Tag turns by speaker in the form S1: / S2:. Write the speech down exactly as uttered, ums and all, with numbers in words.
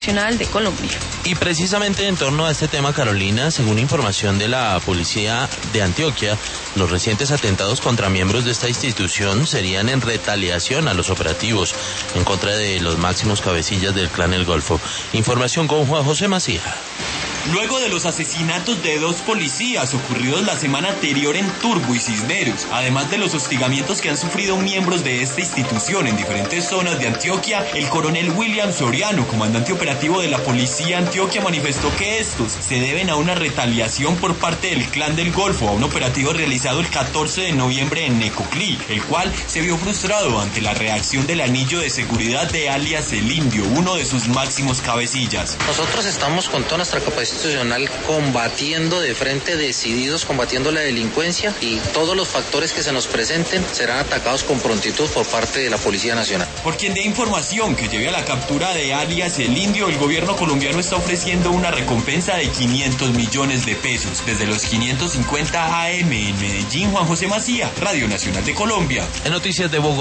S1: Nacional de Colombia.
S2: Y precisamente en torno a este tema, Carolina, según información de la policía de Antioquia, los recientes atentados contra miembros de esta institución serían en retaliación a los operativos en contra de los máximos cabecillas del Clan El Golfo. Información con Juan José Macía.
S3: Luego de los asesinatos de dos policías ocurridos la semana anterior en Turbo y Cisneros, además de los hostigamientos que han sufrido miembros de esta institución en diferentes zonas de Antioquia, el coronel William Soriano, comandante operativo de la policía Antioquia, manifestó que estos se deben a una retaliación por parte del Clan del Golfo a un operativo realizado el catorce de noviembre en Necoclí, el cual se vio frustrado ante la reacción del anillo de seguridad de alias El Indio, uno de sus máximos cabecillas.
S4: Nosotros estamos con toda nuestra capacidad institucional combatiendo de frente, decididos, combatiendo la delincuencia, y todos los factores que se nos presenten serán atacados con prontitud por parte de la Policía Nacional.
S3: Por quien dé información que lleve a la captura de alias El Indio, el gobierno colombiano está ofreciendo una recompensa de quinientos millones de pesos. Desde los quinientos cincuenta A M en Medellín, Juan José Macía, Radio Nacional de Colombia.
S2: En Noticias de Bogotá.